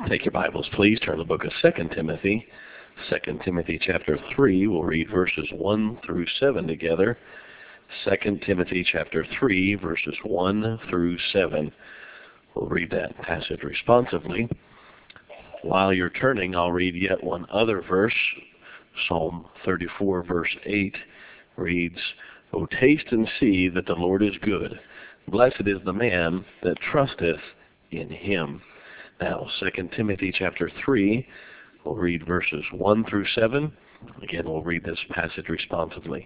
Take your Bibles, please. Turn to the book of 2 Timothy. 2 Timothy chapter 3. We'll read verses 1 through 7 together. 2 Timothy chapter 3, verses 1 through 7. We'll read that passage responsively. While you're turning, I'll read yet one other verse. Psalm 34, verse 8 reads, "O taste and see that the Lord is good. Blessed is the man that trusteth in him." Now, 2 Timothy chapter 3, we'll read verses 1 through 7. Again, we'll read this passage responsively.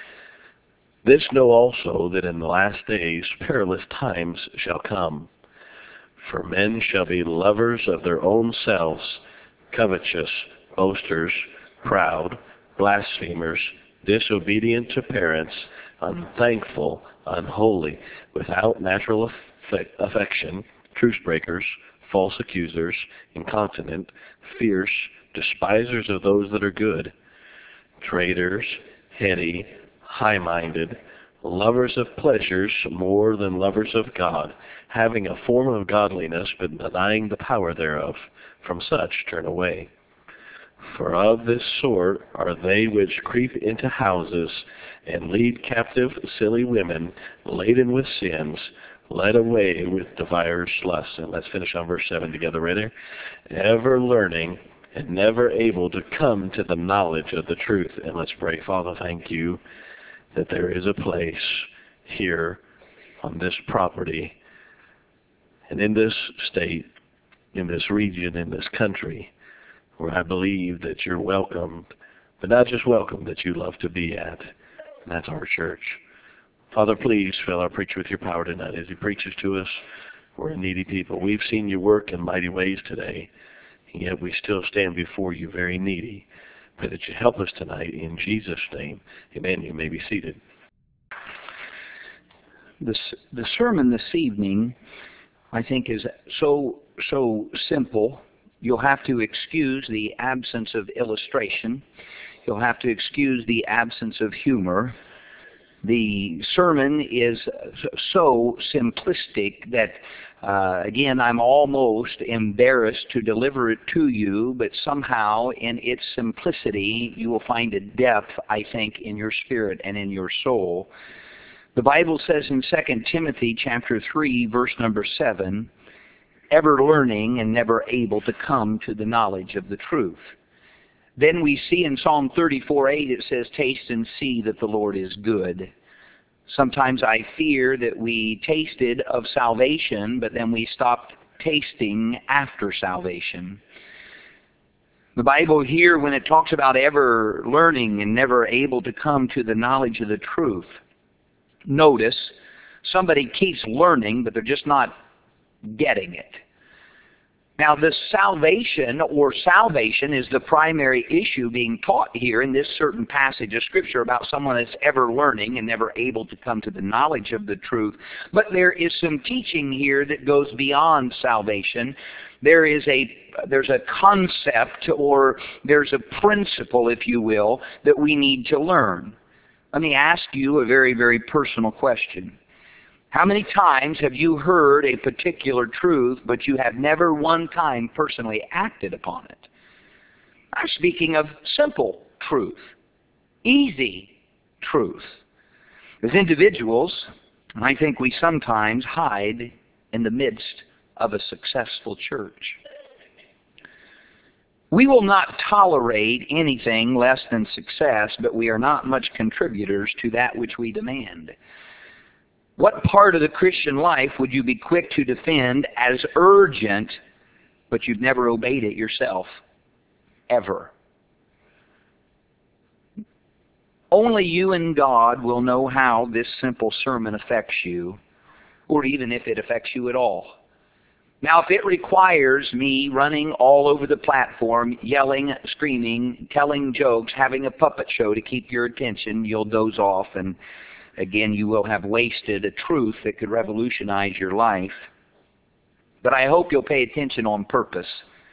"This know also, that in the last days perilous times shall come. For men shall be lovers of their own selves, covetous, boasters, proud, blasphemers, disobedient to parents, unthankful, unholy, without natural affection, truce breakers, false accusers, incontinent, fierce, despisers of those that are good, traitors, heady, high-minded, lovers of pleasures more than lovers of God, having a form of godliness, but denying the power thereof. From such turn away. For of this sort are they which creep into houses, and lead captive silly women, laden with sins, led away with divers lusts." And let's finish on verse 7 together, right there. "Ever learning, and never able to come to the knowledge of the truth." And let's pray. Father, thank you that there is a place here on this property and in this state, in this region, in this country, where I believe that you're welcomed, but not just welcome, that you love to be at. And that's our church. Father, please fill our preacher with your power tonight as he preaches to us. We're a needy people. We've seen you work in mighty ways today, and yet we still stand before you very needy. Pray that you help us tonight in Jesus' name. Amen. You may be seated. The sermon this evening, I think, is so simple. You'll have to excuse the absence of illustration. You'll have to excuse the absence of humor. The sermon is so simplistic that, again, I'm almost embarrassed to deliver it to you, but somehow in its simplicity you will find a depth, I think, in your spirit and in your soul. The Bible says in 2 Timothy chapter 3, verse number 7, "Ever learning and never able to come to the knowledge of the truth." Then we see in Psalm 34:8 it says, "Taste and see that the Lord is good." Sometimes I fear that we tasted of salvation, but then we stopped tasting after salvation. The Bible here, when it talks about ever learning and never able to come to the knowledge of the truth, notice somebody keeps learning, but they're just not getting it. Now, this salvation is the primary issue being taught here in this certain passage of Scripture about someone that's ever learning and never able to come to the knowledge of the truth. But there is some teaching here that goes beyond salvation. There's a concept, or there's a principle, if you will, that we need to learn. Let me ask you a very, very personal question. How many times have you heard a particular truth, but you have never one time personally acted upon it? I'm speaking of simple truth, easy truth. As individuals, I think we sometimes hide in the midst of a successful church. We will not tolerate anything less than success, but we are not much contributors to that which we demand. What part of the Christian life would you be quick to defend as urgent, but you've never obeyed it yourself? Ever. Only you and God will know how this simple sermon affects you, or even if it affects you at all. Now, if it requires me running all over the platform, yelling, screaming, telling jokes, having a puppet show to keep your attention, you'll doze off, and again, you will have wasted a truth that could revolutionize your life. But I hope you'll pay attention on purpose.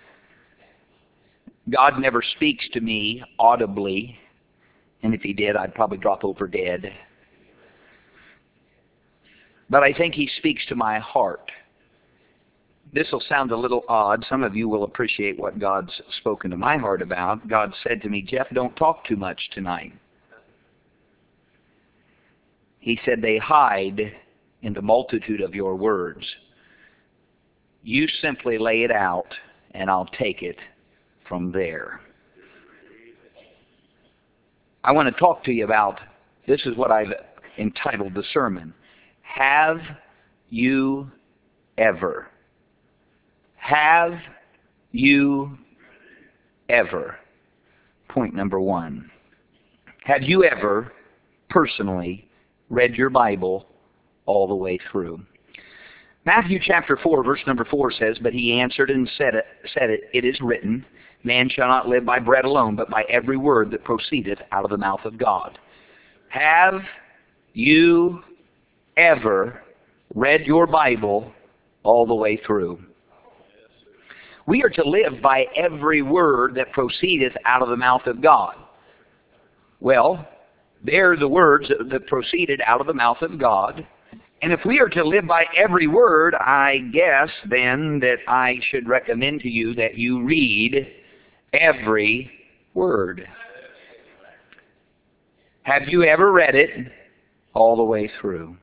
God never speaks to me audibly, and if He did, I'd probably drop over dead. But I think He speaks to my heart. This will sound a little odd. Some of you will appreciate what God's spoken to my heart about. God said to me, Jeff, don't talk too much tonight. He said, they hide in the multitude of your words. You simply lay it out, and I'll take it from there. I want to talk to you about, this is what I've entitled the sermon, Have You Ever? Have you ever? Point number one. Have you ever personally read your Bible all the way through? Matthew chapter 4, verse number 4 says, But he answered and said, It is written, Man shall not live by bread alone, but by every word that proceedeth out of the mouth of God. Have you ever read your Bible all the way through? We are to live by every word that proceedeth out of the mouth of God. Well, they're the words that proceeded out of the mouth of God. And if we are to live by every word, I guess then that I should recommend to you that you read every word. Have you ever read it all the way through?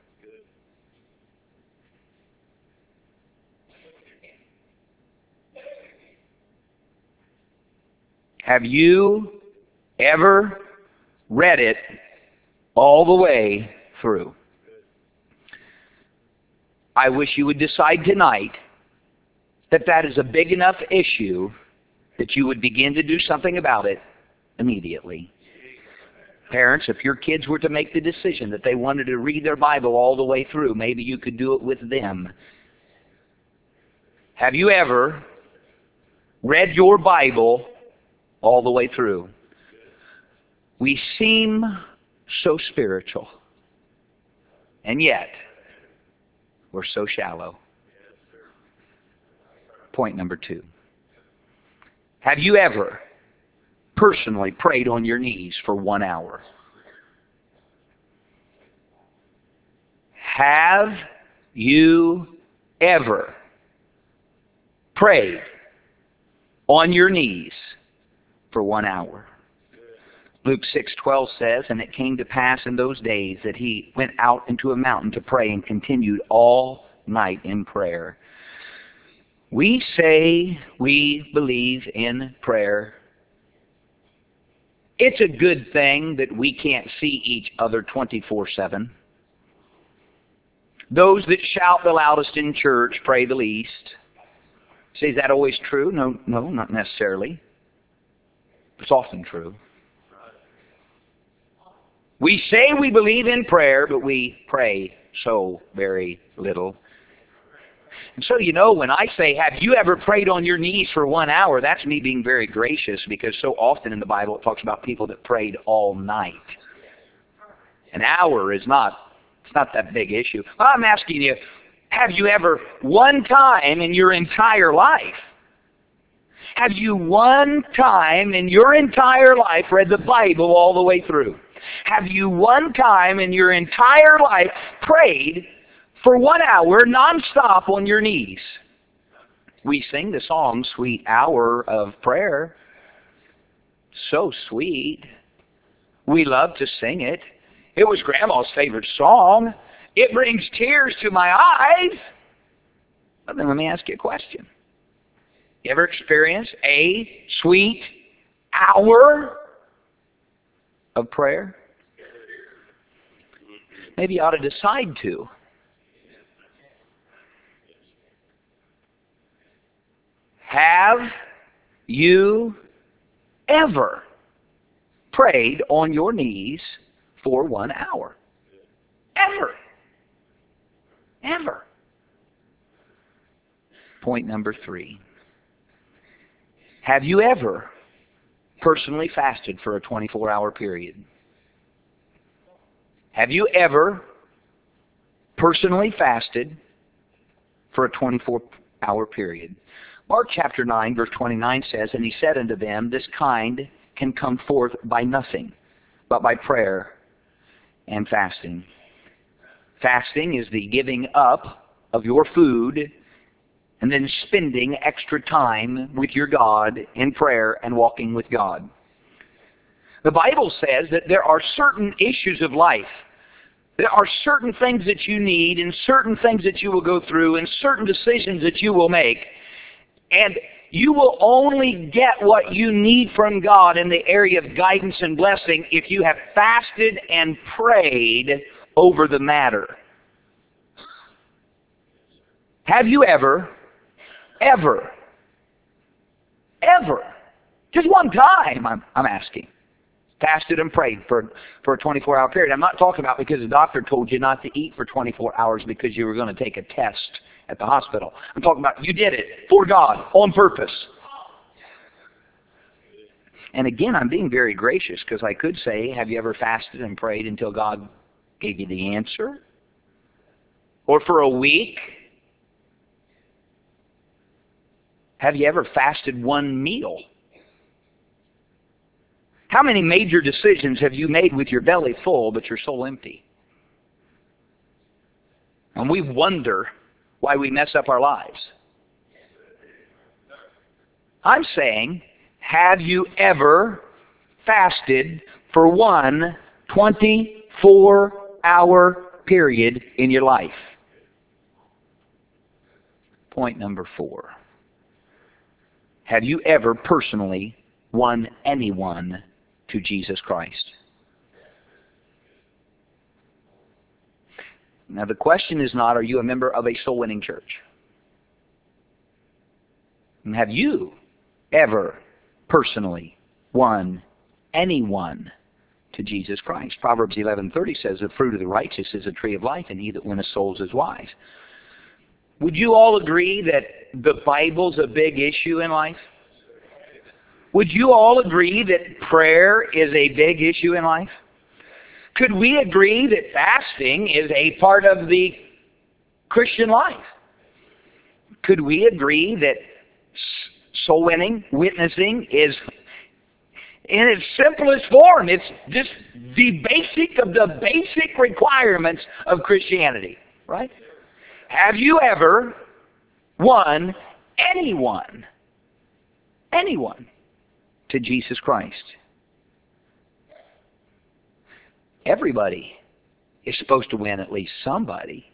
Have you ever read it all the way through? I wish you would decide tonight that that is a big enough issue that you would begin to do something about it immediately. Parents, if your kids were to make the decision that they wanted to read their Bible all the way through, maybe you could do it with them. Have you ever read your Bible all the way through? We seem so spiritual, and yet we're so shallow. Point number two. Have you ever personally prayed on your knees for 1 hour? Have you ever prayed on your knees for 1 hour? Luke 6:12 says, And it came to pass in those days that he went out into a mountain to pray and continued all night in prayer. We say we believe in prayer. It's a good thing that we can't see each other 24/7. Those that shout the loudest in church pray the least. Say, is that always true? No, not necessarily. It's often true. We say we believe in prayer, but we pray so very little. And so, when I say, have you ever prayed on your knees for 1 hour, that's me being very gracious, because so often in the Bible it talks about people that prayed all night. An hour is not that big issue. I'm asking you, have you ever, one time in your entire life, have you one time in your entire life read the Bible all the way through? Have you one time in your entire life prayed for 1 hour nonstop on your knees? We sing the song, Sweet Hour of Prayer. So sweet. We love to sing it. It was Grandma's favorite song. It brings tears to my eyes. But then let me ask you a question. You ever experienced a sweet hour of prayer? Maybe you ought to decide to. Have you ever prayed on your knees for 1 hour? Ever. Ever. Point number 3. Have you ever personally fasted for a 24-hour period? Have you ever personally fasted for a 24-hour period? Mark chapter 9, verse 29 says, And he said unto them, This kind can come forth by nothing, but by prayer and fasting. Fasting is the giving up of your food and then spending extra time with your God in prayer and walking with God. The Bible says that there are certain issues of life. There are certain things that you need and certain things that you will go through and certain decisions that you will make. And you will only get what you need from God in the area of guidance and blessing if you have fasted and prayed over the matter. Have you ever, just one time, I'm asking, fasted and prayed for a 24-hour period? I'm not talking about because the doctor told you not to eat for 24 hours because you were going to take a test at the hospital. I'm talking about you did it for God, on purpose. And again, I'm being very gracious because I could say, have you ever fasted and prayed until God gave you the answer? Or for a week? Have you ever fasted one meal? How many major decisions have you made with your belly full but your soul empty? And we wonder why we mess up our lives. I'm saying, have you ever fasted for one 24-hour period in your life? Point number 4. Have you ever personally won anyone to Jesus Christ? Now the question is not, are you a member of a soul-winning church? And have you ever personally won anyone to Jesus Christ? Proverbs 11:30 says, the fruit of the righteous is a tree of life, and he that winneth souls is wise. Would you all agree that the Bible's a big issue in life? Would you all agree that prayer is a big issue in life? Could we agree that fasting is a part of the Christian life? Could we agree that soul winning, witnessing is in its simplest form? It's just the basic of the basic requirements of Christianity, right? Have you ever won anyone to Jesus Christ? Everybody is supposed to win at least somebody.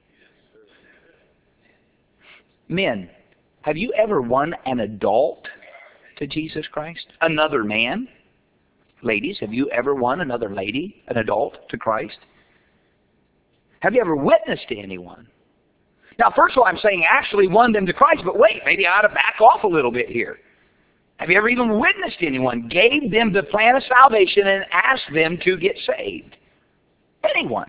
Men, have you ever won an adult to Jesus Christ? Another man? Ladies, have you ever won another lady, an adult, to Christ? Have you ever witnessed to anyone? Now, first of all, I'm saying actually won them to Christ, but wait, maybe I ought to back off a little bit here. Have you ever even witnessed to anyone, gave them the plan of salvation and asked them to get saved? Anyone.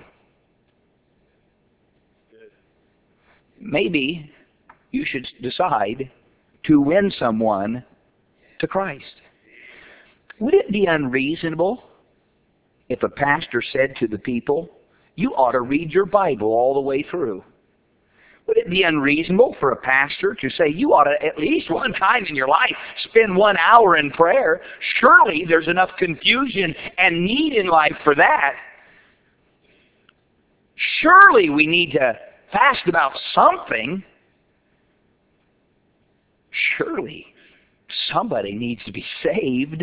Maybe you should decide to win someone to Christ. Would it be unreasonable if a pastor said to the people, you ought to read your Bible all the way through? Would it be unreasonable for a pastor to say, you ought to at least one time in your life spend 1 hour in prayer? Surely there's enough confusion and need in life for that. Surely we need to fast about something. Surely somebody needs to be saved.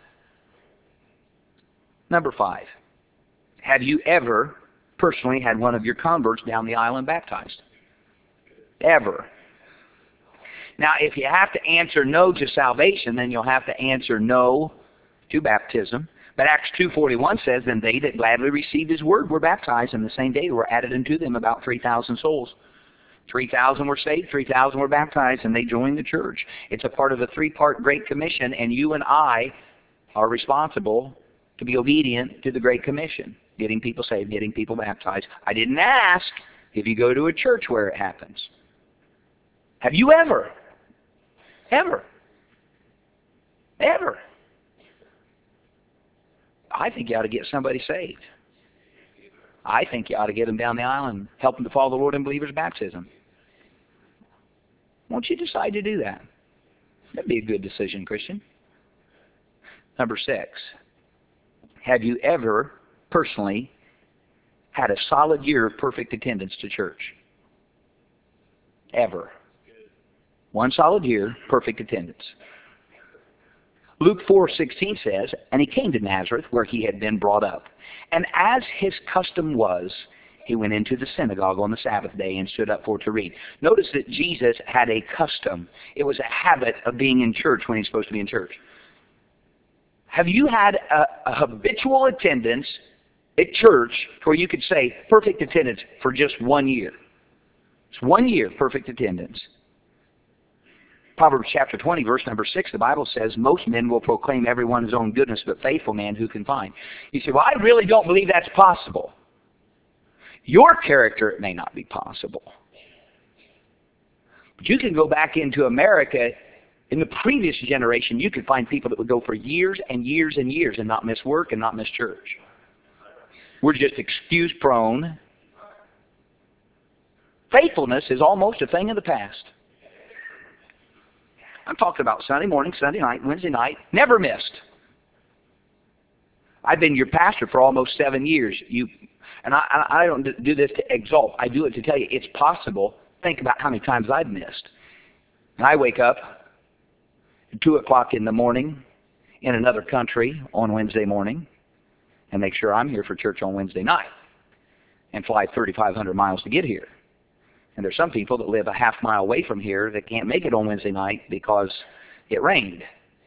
Number 5, have you ever personally had one of your converts down the aisle and baptized? Ever. Now, if you have to answer no to salvation, then you'll have to answer no to baptism. But Acts 2:41 says, then they that gladly received his word were baptized, and the same day there were added unto them about 3,000 souls. 3,000 were saved, 3,000 were baptized, and they joined the church. It's a part of the 3-part Great Commission, and you and I are responsible to be obedient to the Great Commission. Getting people saved, getting people baptized. I didn't ask if you go to a church where it happens. Have you ever? I think you ought to get somebody saved. I think you ought to get them down the aisle and help them to follow the Lord in believer's baptism. Won't you decide to do that? That'd be a good decision, Christian. Number 6, have you ever personally had a solid year of perfect attendance to church? Ever. 1 solid year, perfect attendance. Luke 4:16 says, and he came to Nazareth where he had been brought up. And as his custom was, he went into the synagogue on the Sabbath day and stood up for to read. Notice that Jesus had a custom. It was a habit of being in church when he's supposed to be in church. Have you had a habitual attendance at church where you could say perfect attendance for just 1 year? It's 1 year, perfect attendance. Proverbs chapter 20, verse number 6, the Bible says, most men will proclaim everyone his own goodness, but faithful man who can find. You say, well, I really don't believe that's possible. Your character, it may not be possible. But you can go back into America. In the previous generation, you could find people that would go for years and years and years and not miss work and not miss church. We're just excuse prone. Faithfulness is almost a thing of the past. I'm talking about Sunday morning, Sunday night, Wednesday night, never missed. I've been your pastor for almost 7 years. And I don't do this to exalt. I do it to tell you it's possible. Think about how many times I've missed. And I wake up at 2 o'clock in the morning in another country on Wednesday morning and make sure I'm here for church on Wednesday night and fly 3,500 miles to get here. And there's some people that live a half mile away from here that can't make it on Wednesday night because it rained.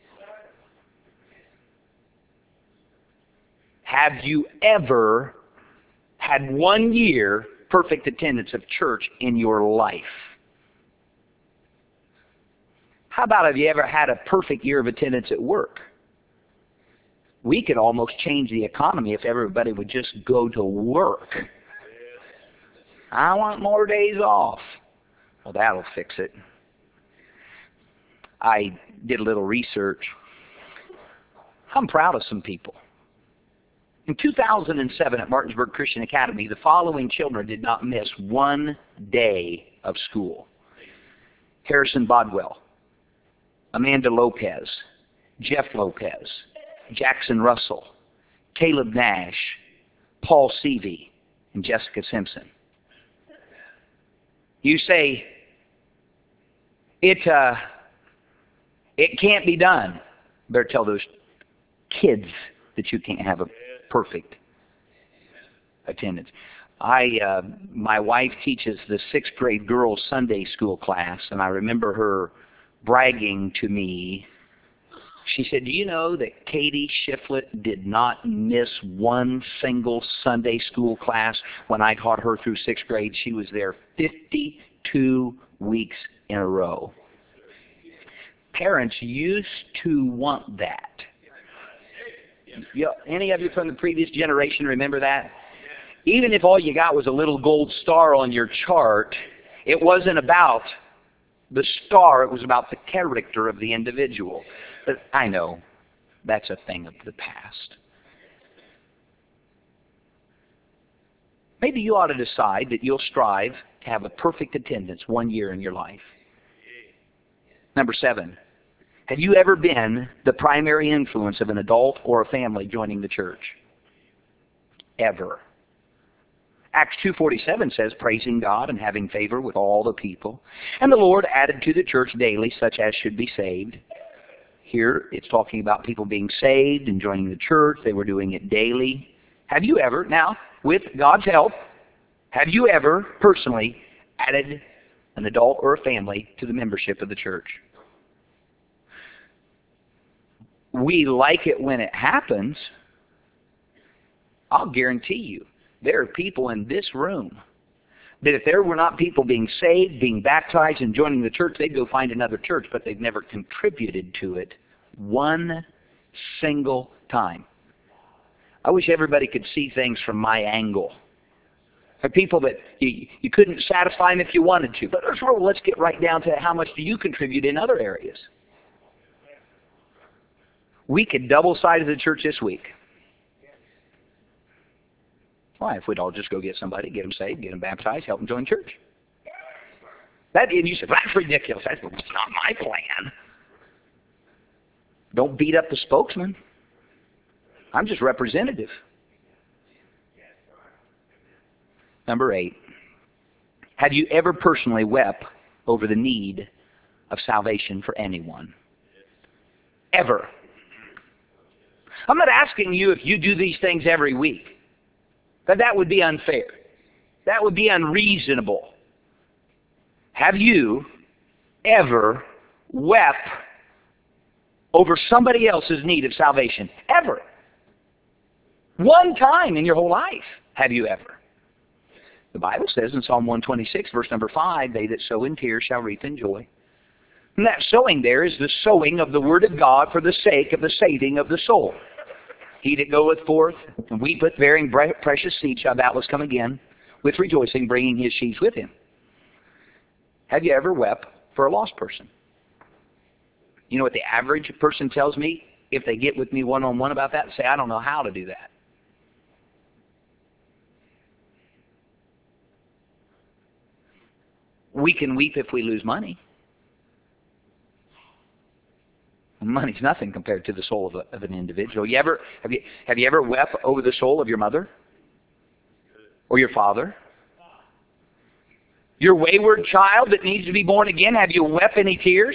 Have you ever had 1 year perfect attendance of church in your life? How about have you ever had a perfect year of attendance at work? We could almost change the economy if everybody would just go to work. I want more days off. Well, that'll fix it. I did a little research. I'm proud of some people. In 2007 at Martinsburg Christian Academy, the following children did not miss 1 day of school. Harrison Bodwell, Amanda Lopez, Jeff Lopez, Jackson Russell, Caleb Nash, Paul Seavey, and Jessica Simpson. You say, it can't be done. Better tell those kids that you can't have a perfect attendance. My wife teaches the 6th grade girls Sunday school class, and I remember her bragging to me. She said, do you know that Katie Shiflett did not miss one single Sunday school class when I taught her through 6th grade? She was there 52 weeks in a row. Parents used to want that. Any of you from the previous generation remember that? Even if all you got was a little gold star on your chart, it wasn't about the star, it was about the character of the individual. But I know that's a thing of the past. Maybe you ought to decide that you'll strive to have a perfect attendance 1 year in your life. Number 7, have you ever been the primary influence of an adult or a family joining the church? Ever. Acts 2:47 says, praising God and having favor with all the people. And the Lord added to the church daily such as should be saved. Here it's talking about people being saved and joining the church. They were doing it daily. Have you ever, now, with God's help, have you ever personally added an adult or a family to the membership of the church? We like it when it happens. I'll guarantee you, there are people in this room that if there were not people being saved, being baptized, and joining the church, they'd go find another church, but they've never contributed to it one single time. I wish everybody could see things from my angle. There are people that you couldn't satisfy them if you wanted to. But let's get right down to how much do you contribute in other areas. We could double size the church this week. Why? If we'd all just go get somebody, get them saved, get them baptized, help them join church. And you said, that's ridiculous. That's not my plan. Don't beat up the spokesman. I'm just representative. Number 8, have you ever personally wept over the need of salvation for anyone. Ever. I'm not asking you if you do these things every week. That would be unfair. That would be unreasonable. Have you ever wept over somebody else's need of salvation? Ever. One time in your whole life, have you ever? The Bible says in Psalm 126, verse number 5, they that sow in tears shall reap in joy. And that sowing there is the sowing of the Word of God for the sake of the saving of the soul. He that goeth forth and weepeth, bearing precious seed, shall doubtless come again with rejoicing, bringing his sheaves with him. Have you ever wept for a lost person? You know what the average person tells me if they get with me one-on-one about that? Say, I don't know how to do that. We can weep if we lose money. Money's nothing compared to the soul of an individual. Have you ever wept over the soul of your mother? Or your father? Your wayward child that needs to be born again, have you wept any tears?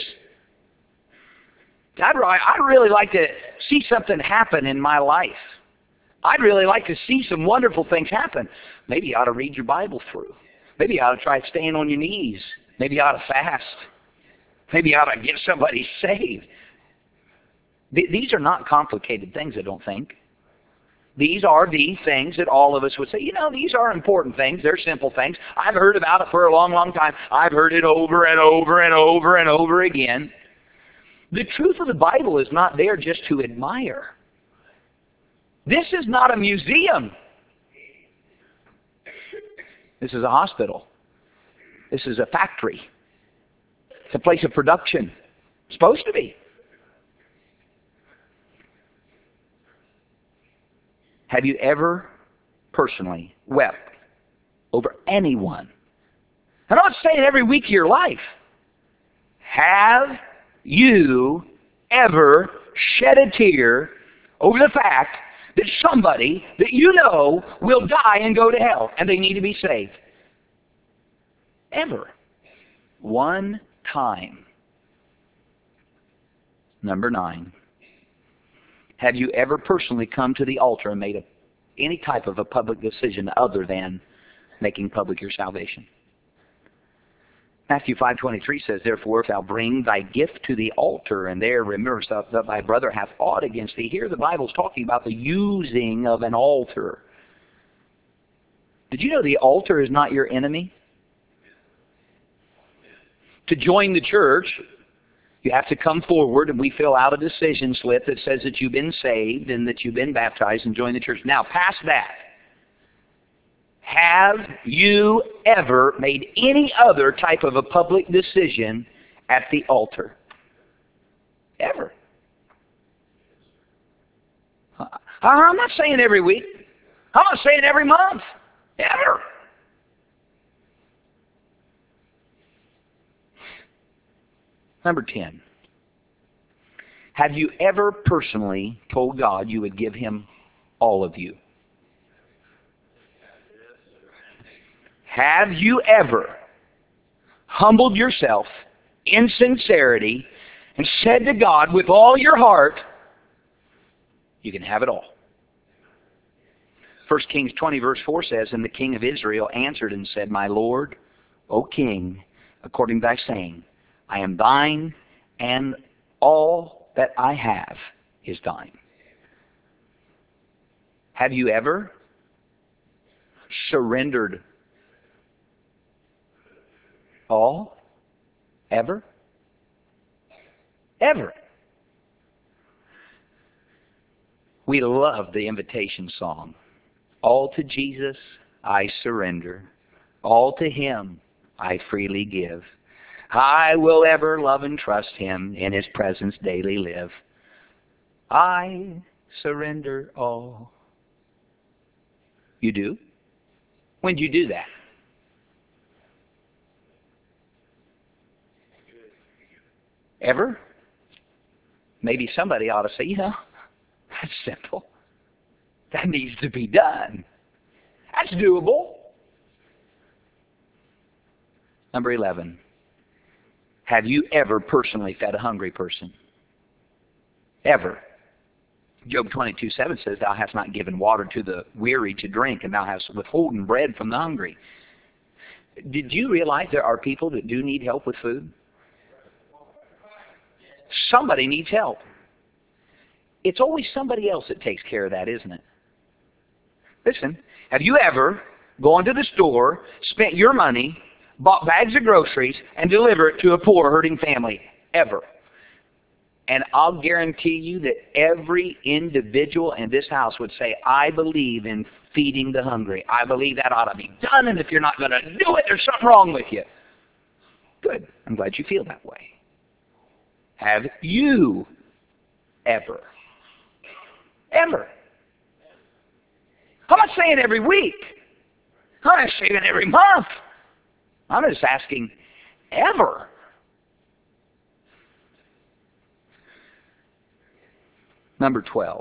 I'd really like to see something happen in my life. I'd really like to see some wonderful things happen. Maybe you ought to read your Bible through. Maybe you ought to try staying on your knees. Maybe you ought to fast. Maybe you ought to get somebody saved. These are not complicated things, I don't think. These are the things that all of us would say, these are important things. They're simple things. I've heard about it for a long, long time. I've heard it over and over and over and over again. The truth of the Bible is not there just to admire. This is not a museum. This is a hospital. This is a factory. It's a place of production. It's supposed to be. Have you ever personally wept over anyone? I'm not saying every week of your life. Have you ever shed a tear over the fact that somebody that you know will die and go to hell and they need to be saved? Ever. One time. Number 9. Have you ever personally come to the altar and made any type of a public decision other than making public your salvation? Matthew 5:23 says, Therefore, if thou bring thy gift to the altar, and there rememberest that thy brother hath aught against thee. Here the Bible's talking about the using of an altar. Did you know the altar is not your enemy? To join the church, you have to come forward and we fill out a decision slip that says that you've been saved and that you've been baptized and joined the church. Now, past that, have you ever made any other type of a public decision at the altar? Ever. I'm not saying every week. I'm not saying every month. Ever. Number 10. Have you ever personally told God you would give Him all of you? Have you ever humbled yourself in sincerity and said to God with all your heart, you can have it all? 1 Kings 20 verse 4 says, And the king of Israel answered and said, My Lord, O king, according to thy saying, I am thine, and all that I have is thine. Have you ever surrendered all? Ever? Ever. We love the invitation song. All to Jesus I surrender. All to Him I freely give. I will ever love and trust Him, in His presence daily live. I surrender all. You do? When did you do that? Ever? Maybe somebody ought to say, that's simple. That needs to be done. That's doable. Number 11. Have you ever personally fed a hungry person? Ever? Job 22:7 says, thou hast not given water to the weary to drink, and thou hast withholden bread from the hungry. Did you realize there are people that do need help with food? Somebody needs help. It's always somebody else that takes care of that, isn't it? Listen, have you ever gone to the store, spent your money, bought bags of groceries, and delivered it to a poor, hurting family? Ever. And I'll guarantee you that every individual in this house would say, I believe in feeding the hungry. I believe that ought to be done, and if you're not going to do it, there's something wrong with you. Good. I'm glad you feel that way. Have you ever? Ever? I'm not saying every week. I'm not saying every month. I'm just asking, ever? Number 12.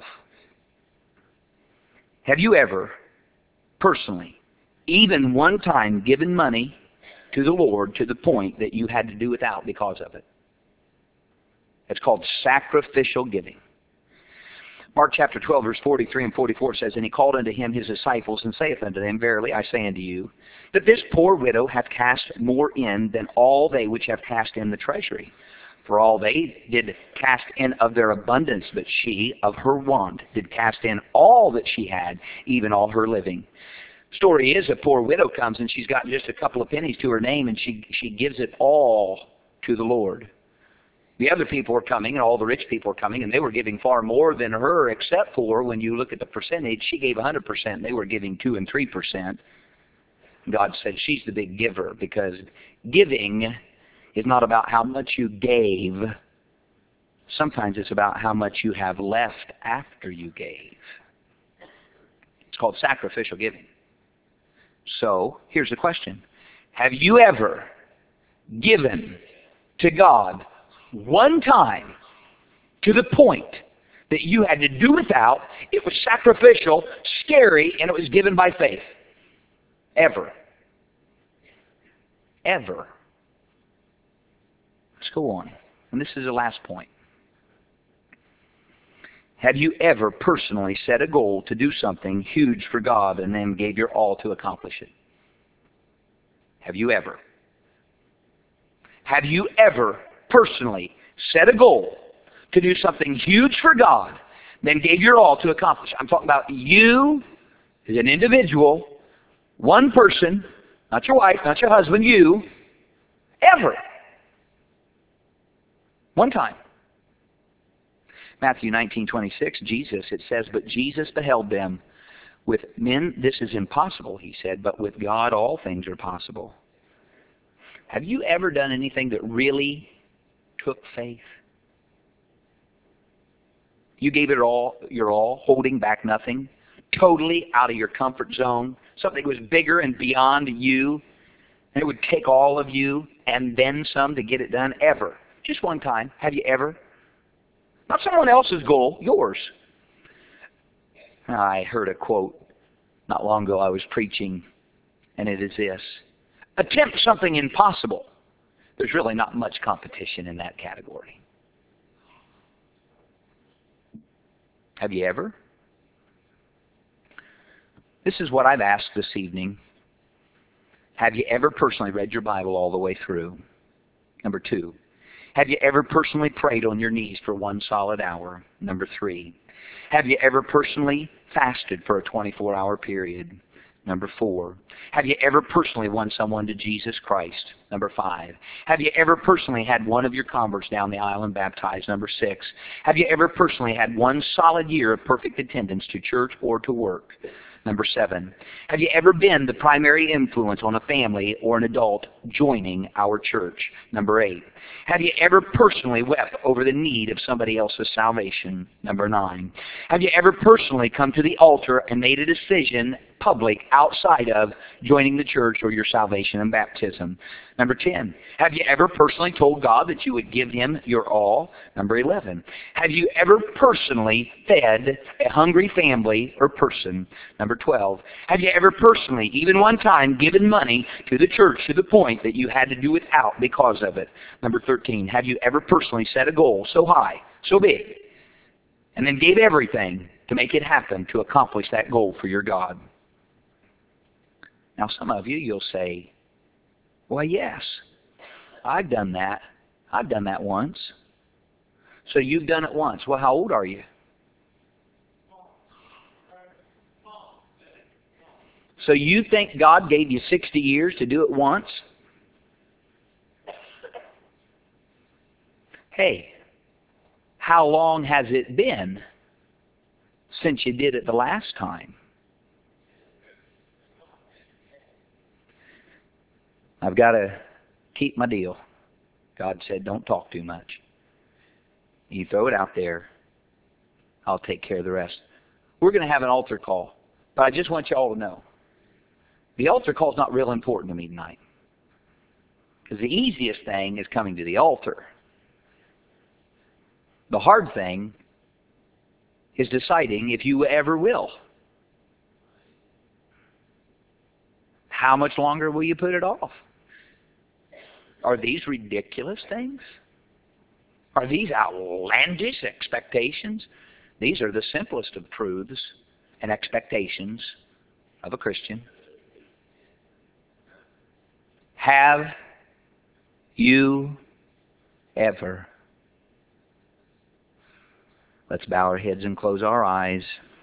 Have you ever, personally, even one time given money to the Lord to the point that you had to do without because of it? It's called sacrificial giving. Mark chapter 12, verse 43 and 44 says, and he called unto him his disciples, and saith unto them, verily I say unto you, that this poor widow hath cast more in than all they which have cast in the treasury. For all they did cast in of their abundance, but she of her want did cast in all that she had, even all her living. Story is, a poor widow comes and she's got just a couple of pennies to her name, and she gives it all to the Lord. The other people are coming, and all the rich people are coming, and they were giving far more than her, except for when you look at the percentage, she gave 100%, and they were giving 2 and 3%. God said she's the big giver, because giving is not about how much you gave. Sometimes it's about how much you have left after you gave. It's called sacrificial giving. So, here's the question. Have you ever given to God one time to the point that you had to do without? It was sacrificial, scary, and it was given by faith? Ever? Ever? Let's go on. And this is the last point. Have you ever personally set a goal to do something huge for God and then gave your all to accomplish it? Have you ever? Have you ever personally set a goal to do something huge for God, then gave your all to accomplish? I'm talking about you as an individual, one person, not your wife, not your husband, you, ever. One time. Matthew 19:26, Jesus, it says, but Jesus beheld them. With men this is impossible, he said, but with God all things are possible. Have you ever done anything that really took faith? You gave it all, your all, holding back nothing, totally out of your comfort zone, something that was bigger and beyond you, and it would take all of you and then some to get it done? Ever? Just one time. Have you ever? Not someone else's goal, yours. I heard a quote not long ago. I was preaching, and it is this: attempt something impossible. There's really not much competition in that category. Have you ever? This is what I've asked this evening. Have you ever personally read your Bible all the way through? Number 2. Have you ever personally prayed on your knees for 1 solid hour? Number 3. Have you ever personally fasted for a 24-hour period? Number 4. Have you ever personally won someone to Jesus Christ? Number 5. Have you ever personally had one of your converts down the aisle and baptized? Number 6. Have you ever personally had 1 solid year of perfect attendance to church or to work? Number 7. Have you ever been the primary influence on a family or an adult joining our church? Number 8. Have you ever personally wept over the need of somebody else's salvation? Number 9. Have you ever personally come to the altar and made a decision public outside of joining the church or your salvation and baptism. Number 10, have you ever personally told God that you would give Him your all? Number 11, have you ever personally fed a hungry family or person? Number 12, have you ever personally, even one time, given money to the church to the point that you had to do without because of it? Number 13, have you ever personally set a goal so high, so big, and then gave everything to make it happen to accomplish that goal for your God? Now some of you, you'll say, well, yes, I've done that. I've done that once. So you've done it once. Well, how old are you? So you think God gave you 60 years to do it once? Hey, how long has it been since you did it the last time? I've got to keep my deal. God said, don't talk too much. You throw it out there, I'll take care of the rest. We're going to have an altar call, but I just want you all to know, the altar call is not real important to me tonight. Because the easiest thing is coming to the altar. The hard thing is deciding if you ever will. How much longer will you put it off? Are these ridiculous things? Are these outlandish expectations? These are the simplest of truths and expectations of a Christian. Have you ever? Let's bow our heads and close our eyes.